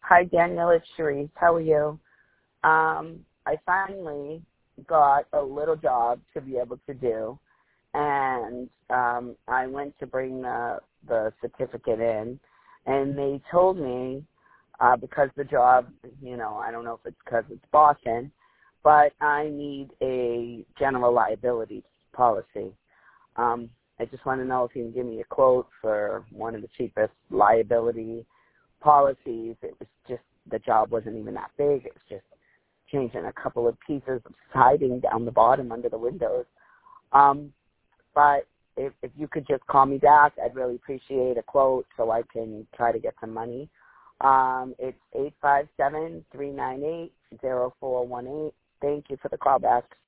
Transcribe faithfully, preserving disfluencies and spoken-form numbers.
Hi, Danielle. It's Cherise. How are you? Um, I finally got a little job to be able to do, and um, I went to bring the, the certificate in, and they told me, uh, because the job, you know, I don't know if it's because it's Boston, but I need a general liability policy. Um, I just want to know if you can give me a quote for one of the cheapest liability policies. It was just, the job wasn't even that big. It was just changing a couple of pieces of siding down the bottom under the windows. Um, but if, if you could just call me back, I'd really appreciate a quote so I can try to get some money. Um, it's eight five seven, three nine eight, zero four one eight. Thank you for the call back.